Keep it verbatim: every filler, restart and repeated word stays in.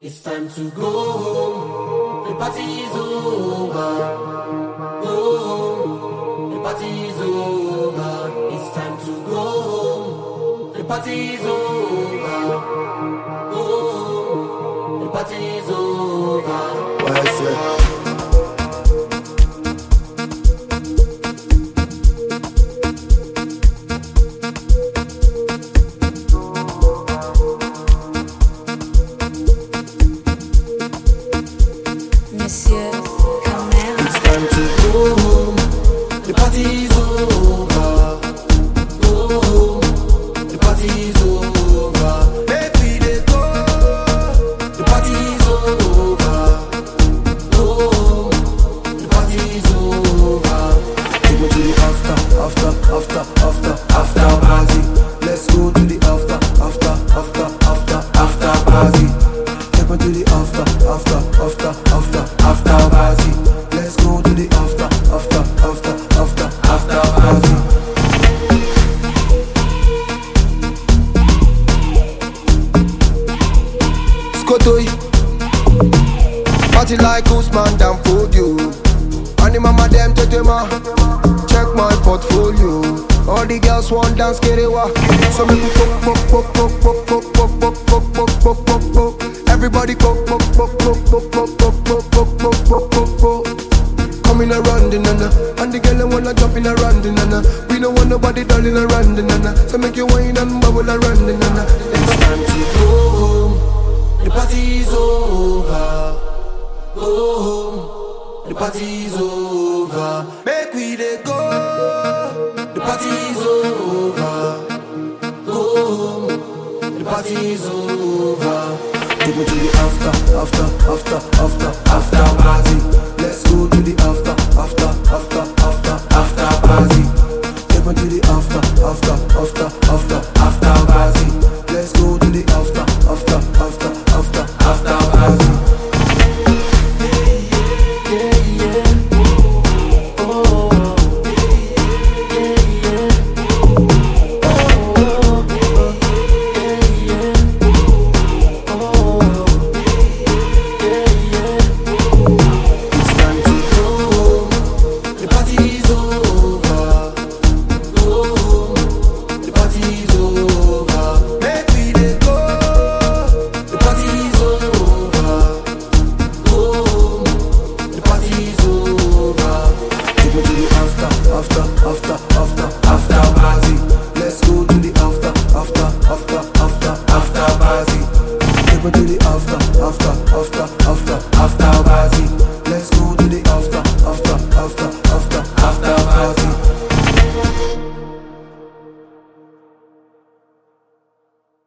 It's time to go home, the party is over. Go home, the party is over. It's time to go home, the party is over. Go home, the party is over. What I say? Monsieur Camera. It's time to go home, the party is over. Go home, the party is over. Baby, they go, the party is over. Go home, the party is over. Take me to the after, after, after, after, after party. Let's go to the after, after, after, after, after party. Take me to the after, after, after, after, after party. Let's go to the after, after, after, after, after party. Skotoi, party like Usman down for you. And the mama them tetema, check my portfolio. All the girls want dance kerewa, so make me pop pop pop pop pop pop pop pop pop pop pop pop. Everybody pop pop pop pop pop pop pop pop pop pop pop pop pop. Coming around the nana, and the girl them wanna jump in around the nana. We don't want nobody darling around the nana, so make you whine and bubble around the nana. It's time to go home, the party is over. Go home, the party is over. Make we dey go. The party is over. Go home, the party is over. Take me to the after, after, after, after, after party. Let's go to the after, after, after, after, after party. Take me to the after, after, after, after, after party. Let's go to the after, after, after, after, after party. It's time to go home, the party is over. Go home, the party is over. Make we dey go. The party is over. Go home, the party is over. Take me to the after, after, after, after, after party. Let's go to the after, after, after, after, after party. Take me to the after, after, after,